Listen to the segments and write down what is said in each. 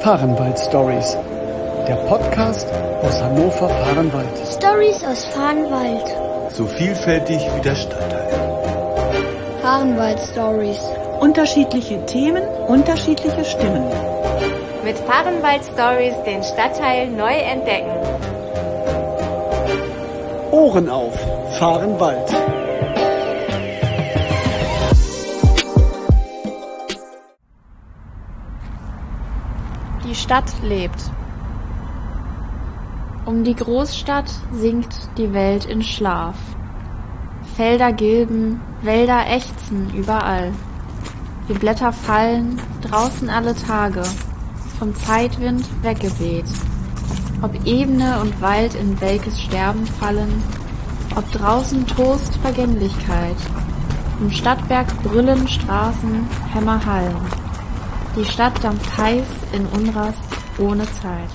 Fahrenwald Stories, der Podcast aus Hannover-Fahrenwald. Stories aus Fahrenwald. So vielfältig wie der Stadtteil. Fahrenwald Stories. Unterschiedliche Themen, unterschiedliche Stimmen. Mit Fahrenwald Stories den Stadtteil neu entdecken. Ohren auf, Fahrenwald. Die Stadt lebt. Um die Großstadt sinkt die Welt in Schlaf. Felder gilben, Wälder ächzen überall. Die Blätter fallen draußen alle Tage, vom Zeitwind weggeweht. Ob Ebene und Wald in welkes Sterben fallen, ob draußen Trost, Vergänglichkeit. Im Stadtwerk brüllen Straßen, Hämmer hallen. Die Stadt dampft heiß in Unrast ohne Zeit.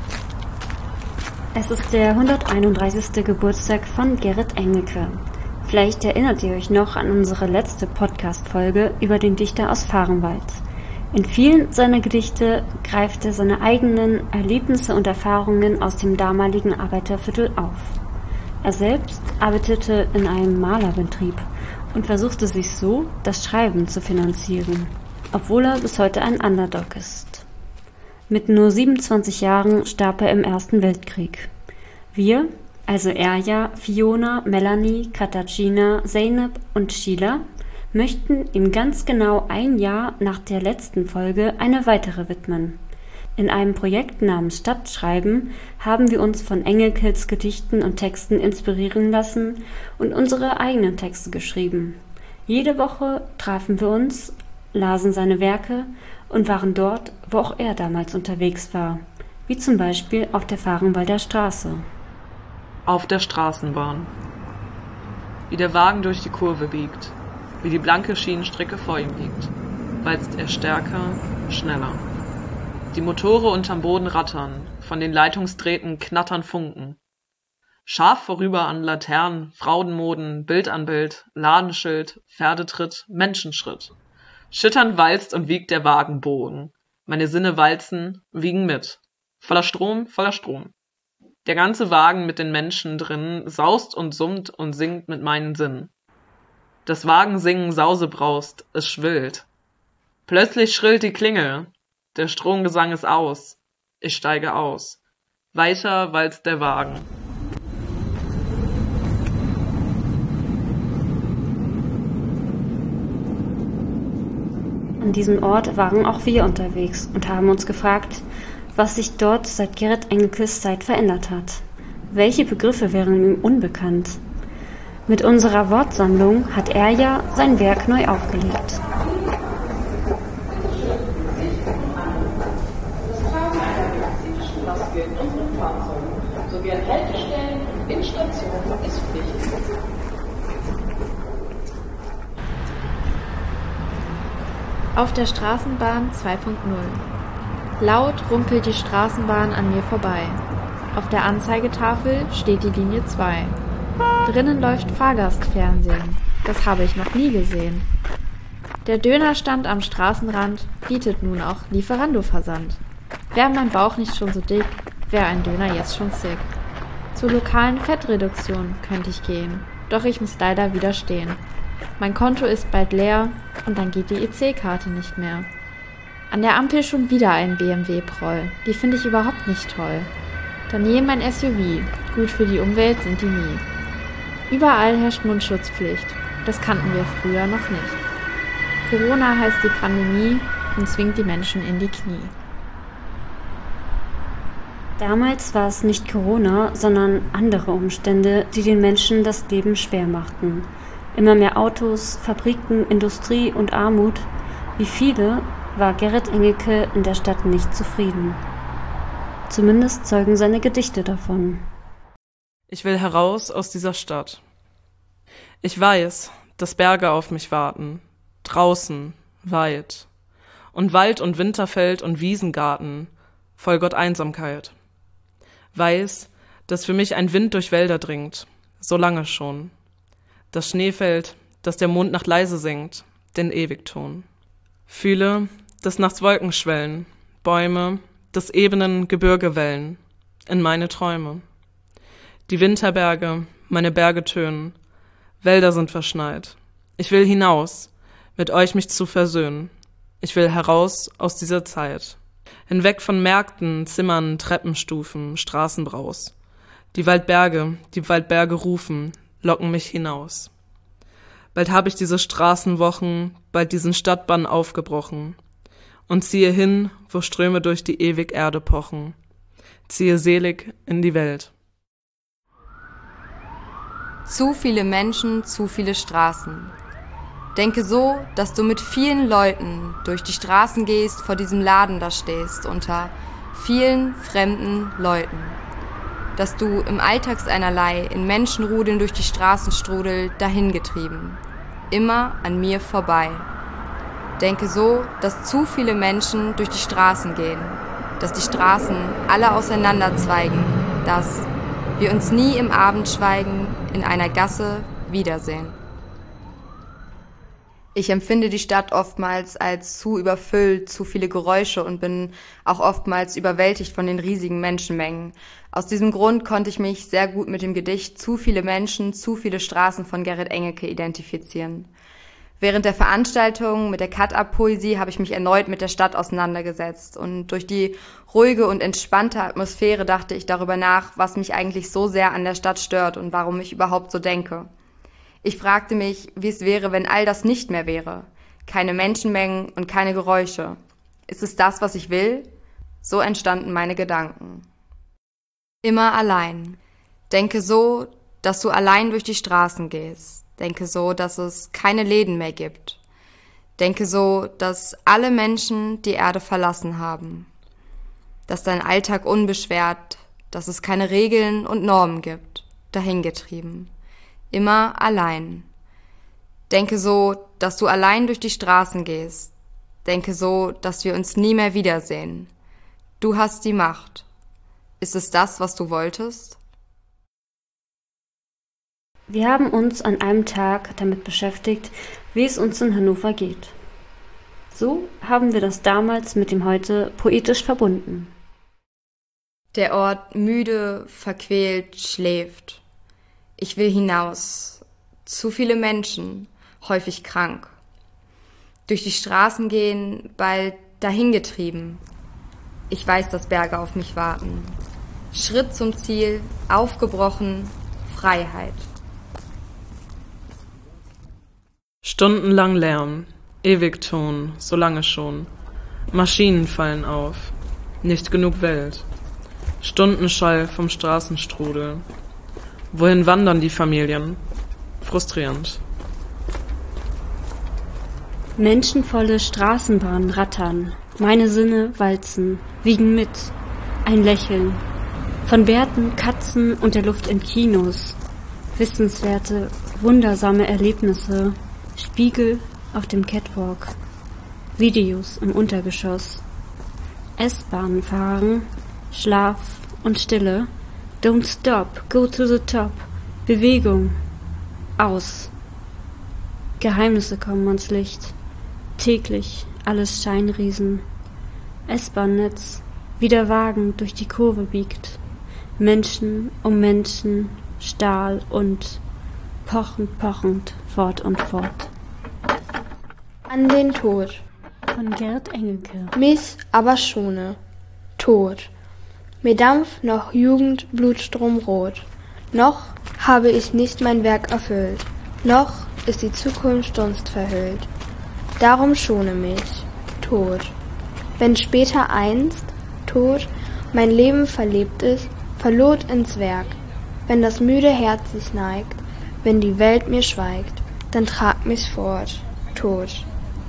Es ist der 131. Geburtstag von Gerrit Engelke. Vielleicht erinnert ihr euch noch an unsere letzte Podcast-Folge über den Dichter aus Fahrenwald. In vielen seiner Gedichte greift er seine eigenen Erlebnisse und Erfahrungen aus dem damaligen Arbeiterviertel auf. Er selbst arbeitete in einem Malerbetrieb und versuchte sich so, das Schreiben zu finanzieren, obwohl er bis heute ein Underdog ist. Mit nur 27 Jahren starb er im Ersten Weltkrieg. Wir, also Erja, Fiona, Melanie, Katharina, Zeynep und Sheila, möchten ihm ganz genau ein Jahr nach der letzten Folge eine weitere widmen. In einem Projekt namens Stadtschreiben haben wir uns von Engelkes Gedichten und Texten inspirieren lassen und unsere eigenen Texte geschrieben. Jede Woche trafen wir uns, lasen seine Werke und waren dort, wo auch er damals unterwegs war, wie zum Beispiel auf der Fahrenwalder Straße. Auf der Straßenbahn. Wie der Wagen durch die Kurve biegt, wie die blanke Schienenstrecke vor ihm liegt, walzt er stärker, schneller. Die Motore unterm Boden rattern, von den Leitungsdrähten knattern Funken. Scharf vorüber an Laternen, Frauenmoden, Bild an Bild, Ladenschild, Pferdetritt, Menschenschritt. Schitternd walzt und wiegt der Wagenbogen. Meine Sinne walzen, wiegen mit. Voller Strom, voller Strom. Der ganze Wagen mit den Menschen drin saust und summt und singt mit meinen Sinnen. Das Wagensingen sausebraust, es schwillt. Plötzlich schrillt die Klingel. Der Stromgesang ist aus. Ich steige aus. Weiter walzt der Wagen. An diesem Ort waren auch wir unterwegs und haben uns gefragt, was sich dort seit Gerrit Engelkes Zeit verändert hat. Welche Begriffe wären ihm unbekannt? Mit unserer Wortsammlung hat er ja sein Werk neu aufgelegt. Sowie an Haltestellen und in Stationen ist Pflicht. Auf der Straßenbahn 2.0. Laut rumpelt die Straßenbahn an mir vorbei. Auf der Anzeigetafel steht die Linie 2. Drinnen läuft Fahrgastfernsehen. Das habe ich noch nie gesehen. Der Dönerstand am Straßenrand bietet nun auch Lieferando-Versand. Wäre mein Bauch nicht schon so dick, wäre ein Döner jetzt schon sick. Zur lokalen Fettreduktion könnte ich gehen, doch ich muss leider widerstehen. Mein Konto ist bald leer und dann geht die EC-Karte nicht mehr. An der Ampel schon wieder ein BMW-Proll. Die finde ich überhaupt nicht toll. Daneben mein SUV. Gut für die Umwelt sind die nie. Überall herrscht Mundschutzpflicht. Das kannten wir früher noch nicht. Corona heißt die Pandemie und zwingt die Menschen in die Knie. Damals war es nicht Corona, sondern andere Umstände, die den Menschen das Leben schwer machten. Immer mehr Autos, Fabriken, Industrie und Armut. Wie viele war Gerrit Engelke in der Stadt nicht zufrieden. Zumindest zeugen seine Gedichte davon. Ich will heraus aus dieser Stadt. Ich weiß, dass Berge auf mich warten, draußen, weit. Und Wald und Winterfeld und Wiesengarten, voll Gott Einsamkeit. Weiß, dass für mich ein Wind durch Wälder dringt, so lange schon. Das Schnee fällt, dass der Mondnacht leise singt, den Ewigton. Fühle, dass nachts Wolken schwellen, Bäume, des ebenen Gebirgewellen in meine Träume. Die Winterberge, meine Berge tönen, Wälder sind verschneit. Ich will hinaus, mit euch mich zu versöhnen. Ich will heraus aus dieser Zeit. Hinweg von Märkten, Zimmern, Treppenstufen, Straßenbraus. Die Waldberge rufen, locken mich hinaus. Bald habe ich diese Straßenwochen, bald diesen Stadtbann aufgebrochen und ziehe hin, wo Ströme durch die ewig Erde pochen. Ziehe selig in die Welt. Zu viele Menschen, zu viele Straßen. Denke so, dass du mit vielen Leuten durch die Straßen gehst, vor diesem Laden da stehst, unter vielen fremden Leuten. Dass du im Alltagseinerlei in Menschenrudeln durch die Straßenstrudel dahingetrieben. Immer an mir vorbei. Denke so, dass zu viele Menschen durch die Straßen gehen, dass die Straßen alle auseinanderzweigen, dass wir uns nie im Abendschweigen in einer Gasse wiedersehen. Ich empfinde die Stadt oftmals als zu überfüllt, zu viele Geräusche und bin auch oftmals überwältigt von den riesigen Menschenmengen. Aus diesem Grund konnte ich mich sehr gut mit dem Gedicht Zu viele Menschen, zu viele Straßen von Gerrit Engelke identifizieren. Während der Veranstaltung mit der Cut-Up-Poesie habe ich mich erneut mit der Stadt auseinandergesetzt und durch die ruhige und entspannte Atmosphäre dachte ich darüber nach, was mich eigentlich so sehr an der Stadt stört und warum ich überhaupt so denke. Ich fragte mich, wie es wäre, wenn all das nicht mehr wäre. Keine Menschenmengen und keine Geräusche. Ist es das, was ich will? So entstanden meine Gedanken. Immer allein. Denke so, dass du allein durch die Straßen gehst. Denke so, dass es keine Läden mehr gibt. Denke so, dass alle Menschen die Erde verlassen haben. Dass dein Alltag unbeschwert, dass es keine Regeln und Normen gibt. Dahingetrieben. Immer allein. Denke so, dass du allein durch die Straßen gehst. Denke so, dass wir uns nie mehr wiedersehen. Du hast die Macht. Ist es das, was du wolltest? Wir haben uns an einem Tag damit beschäftigt, wie es uns in Hannover geht. So haben wir das damals mit dem Heute poetisch verbunden. Der Ort müde, verquält, schläft. Ich will hinaus. Zu viele Menschen, häufig krank. Durch die Straßen gehen, bald dahingetrieben. Ich weiß, dass Berge auf mich warten. Schritt zum Ziel, aufgebrochen, Freiheit. Stundenlang Lärm, ewig Ton, so lange schon. Maschinen fallen auf, nicht genug Welt. Stundenschall vom Straßenstrudel. Wohin wandern die Familien? Frustrierend. Menschenvolle Straßenbahnen rattern, meine Sinne walzen, wiegen mit. Ein Lächeln. Von Bärten, Katzen und der Luft in Kinos. Wissenswerte, wundersame Erlebnisse. Spiegel auf dem Catwalk. Videos im Untergeschoss. S-Bahnen fahren, Schlaf und Stille. Don't stop, go to the top. Bewegung. Aus. Geheimnisse kommen ans Licht. Täglich alles Scheinriesen. S-Bahn-Netz, wie der Wagen durch die Kurve biegt. Menschen um Menschen, Stahl und pochend, pochend, fort und fort. An den Tod. Von Gerrit Engelke. Mich aber schone. Tod. Mir dampft noch Jugend Blutstrom rot. Noch habe ich nicht mein Werk erfüllt. Noch ist die Zukunft Dunst verhüllt. Darum schone mich. Tod. Wenn später einst, Tod, mein Leben verlebt ist, verlot ins Werk. Wenn das müde Herz sich neigt, wenn die Welt mir schweigt, dann trag mich fort. Tod.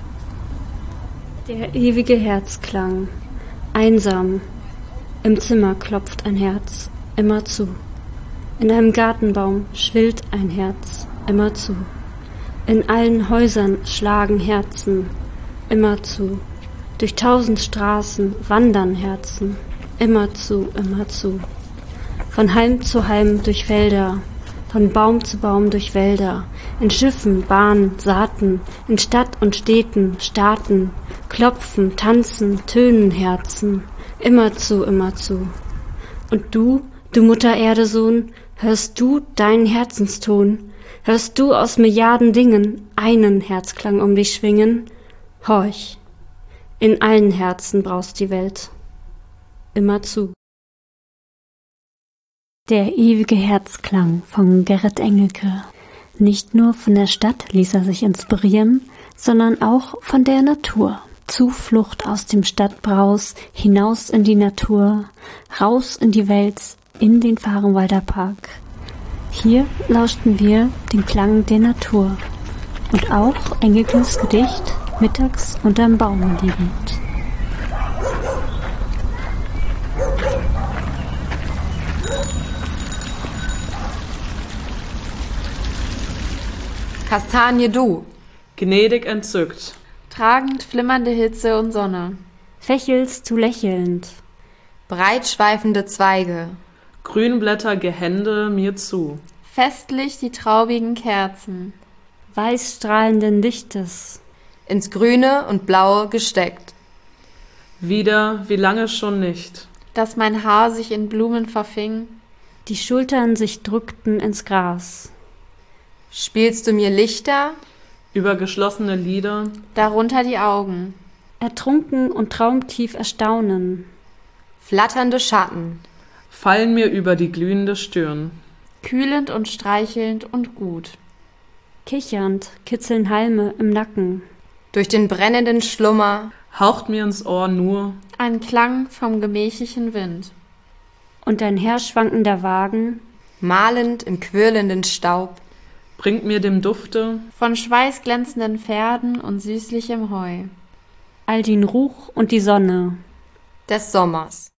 Der ewige Herzklang. Einsam. Im Zimmer klopft ein Herz, immer zu. In einem Gartenbaum schwillt ein Herz, immer zu. In allen Häusern schlagen Herzen, immer zu. Durch 1000 Straßen wandern Herzen, immer zu, immer zu. Von Halm zu Halm durch Felder, von Baum zu Baum durch Wälder, in Schiffen, Bahnen, Saaten, in Stadt und Städten, Staaten, Klopfen, tanzen, tönen Herzen, immerzu, immerzu. Und du Mutter Erde Sohn, hörst du deinen Herzenston? Hörst du aus Milliarden Dingen einen Herzklang um dich schwingen? Horch, in allen Herzen braust die Welt. Immerzu. Der ewige Herzklang von Gerrit Engelke. Nicht nur von der Stadt ließ er sich inspirieren, sondern auch von der Natur. Zuflucht aus dem Stadtbraus, hinaus in die Natur, raus in die Welt, in den Fahrenwalder Park. Hier lauschten wir den Klang der Natur und auch Engelkes Gedicht Mittags unterm Baum liegend. Kastanie du, gnädig entzückt, tragend flimmernde Hitze und Sonne, fächelst du lächelnd, breitschweifende Zweige, Grünblätter Gehände mir zu, festlich die traubigen Kerzen, weißstrahlenden Lichtes, ins Grüne und Blaue gesteckt. Wieder, wie lange schon nicht, dass mein Haar sich in Blumen verfing, die Schultern sich drückten ins Gras. Spielst du mir Lichter? Über geschlossene Lider, darunter die Augen, ertrunken und traumtief erstaunen, flatternde Schatten, fallen mir über die glühende Stirn, kühlend und streichelnd und gut. Kichernd kitzeln Halme im Nacken, durch den brennenden Schlummer haucht mir ins Ohr nur ein Klang vom gemächlichen Wind. Und ein herschwankender Wagen, malend im quirlenden Staub, bringt mir dem Dufte von schweißglänzenden Pferden und süßlichem Heu all den Ruch und die Sonne des Sommers.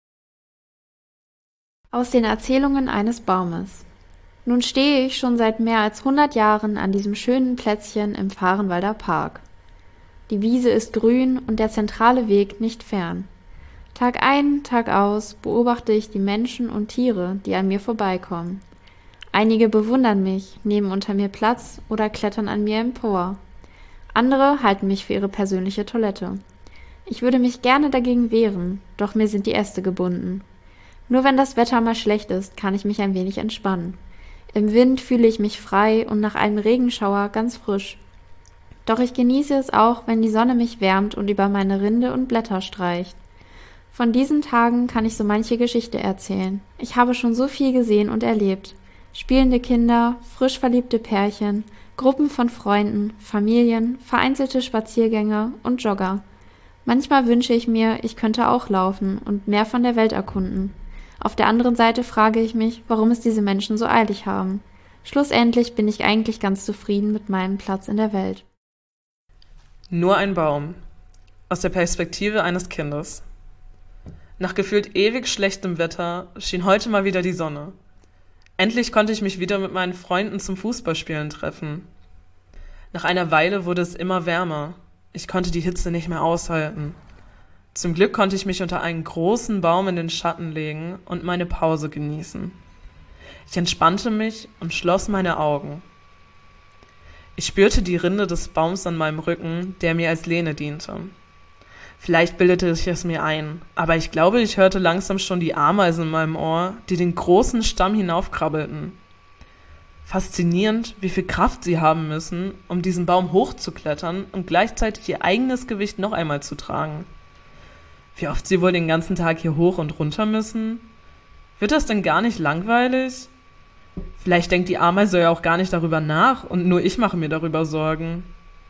Aus den Erzählungen eines Baumes. Nun stehe ich schon seit mehr als 100 Jahren an diesem schönen Plätzchen im Fahrenwalder Park. Die Wiese ist grün und der zentrale Weg nicht fern. Tag ein, Tag aus beobachte ich die Menschen und Tiere, die an mir vorbeikommen. Einige bewundern mich, nehmen unter mir Platz oder klettern an mir empor. Andere halten mich für ihre persönliche Toilette. Ich würde mich gerne dagegen wehren, doch mir sind die Äste gebunden. Nur wenn das Wetter mal schlecht ist, kann ich mich ein wenig entspannen. Im Wind fühle ich mich frei und nach einem Regenschauer ganz frisch. Doch ich genieße es auch, wenn die Sonne mich wärmt und über meine Rinde und Blätter streicht. Von diesen Tagen kann ich so manche Geschichte erzählen. Ich habe schon so viel gesehen und erlebt. Spielende Kinder, frisch verliebte Pärchen, Gruppen von Freunden, Familien, vereinzelte Spaziergänge und Jogger. Manchmal wünsche ich mir, ich könnte auch laufen und mehr von der Welt erkunden. Auf der anderen Seite frage ich mich, warum es diese Menschen so eilig haben. Schlussendlich bin ich eigentlich ganz zufrieden mit meinem Platz in der Welt. Nur ein Baum. Aus der Perspektive eines Kindes. Nach gefühlt ewig schlechtem Wetter schien heute mal wieder die Sonne. Endlich konnte ich mich wieder mit meinen Freunden zum Fußballspielen treffen. Nach einer Weile wurde es immer wärmer. Ich konnte die Hitze nicht mehr aushalten. Zum Glück konnte ich mich unter einen großen Baum in den Schatten legen und meine Pause genießen. Ich entspannte mich und schloss meine Augen. Ich spürte die Rinde des Baums an meinem Rücken, der mir als Lehne diente. Vielleicht bildete ich es mir ein, aber ich glaube, ich hörte langsam schon die Ameisen in meinem Ohr, die den großen Stamm hinaufkrabbelten. Faszinierend, wie viel Kraft sie haben müssen, um diesen Baum hochzuklettern und gleichzeitig ihr eigenes Gewicht noch einmal zu tragen. Wie oft sie wohl den ganzen Tag hier hoch und runter müssen? Wird das denn gar nicht langweilig? Vielleicht denkt die Ameise ja auch gar nicht darüber nach und nur ich mache mir darüber Sorgen.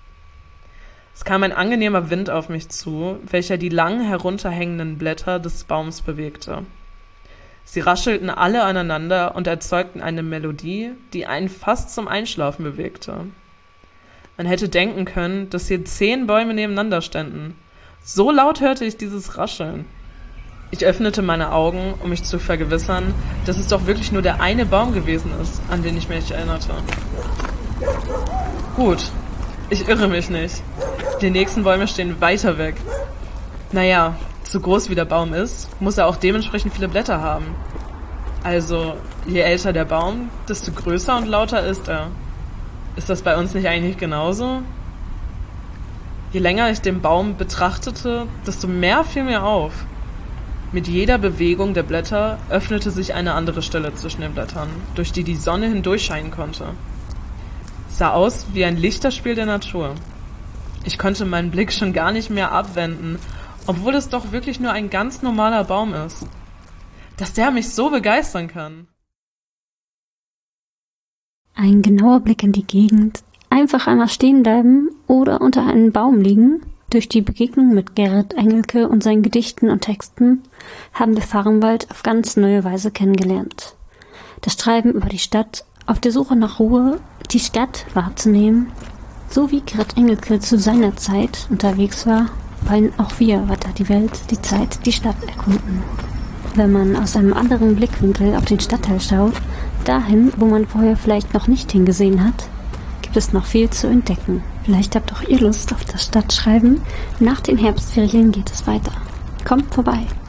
Es kam ein angenehmer Wind auf mich zu, welcher die lang herunterhängenden Blätter des Baums bewegte. Sie raschelten alle aneinander und erzeugten eine Melodie, die einen fast zum Einschlafen bewegte. Man hätte denken können, dass hier 10 Bäume nebeneinander ständen. So laut hörte ich dieses Rascheln. Ich öffnete meine Augen, um mich zu vergewissern, dass es doch wirklich nur der eine Baum gewesen ist, an den ich mich erinnerte. Gut, ich irre mich nicht. Die nächsten Bäume stehen weiter weg. Naja, so groß wie der Baum ist, muss er auch dementsprechend viele Blätter haben. Also, je älter der Baum, desto größer und lauter ist er. Ist das bei uns nicht eigentlich genauso? Je länger ich den Baum betrachtete, desto mehr fiel mir auf. Mit jeder Bewegung der Blätter öffnete sich eine andere Stelle zwischen den Blättern, durch die die Sonne hindurchscheinen konnte. Es sah aus wie ein Lichterspiel der Natur. Ich konnte meinen Blick schon gar nicht mehr abwenden, obwohl es doch wirklich nur ein ganz normaler Baum ist. Dass der mich so begeistern kann. Ein genauer Blick in die Gegend, einfach einmal stehen bleiben oder unter einem Baum liegen. Durch die Begegnung mit Gerrit Engelke und seinen Gedichten und Texten haben wir Fahrenwald auf ganz neue Weise kennengelernt. Das Treiben über die Stadt, auf der Suche nach Ruhe, die Stadt wahrzunehmen, so wie Gerrit Engelke zu seiner Zeit unterwegs war, wollen auch wir weiter die Welt, die Zeit, die Stadt erkunden. Wenn man aus einem anderen Blickwinkel auf den Stadtteil schaut, dahin, wo man vorher vielleicht noch nicht hingesehen hat, gibt es noch viel zu entdecken. Vielleicht habt auch ihr Lust auf das Stadtschreiben. Nach den Herbstferien geht es weiter. Kommt vorbei!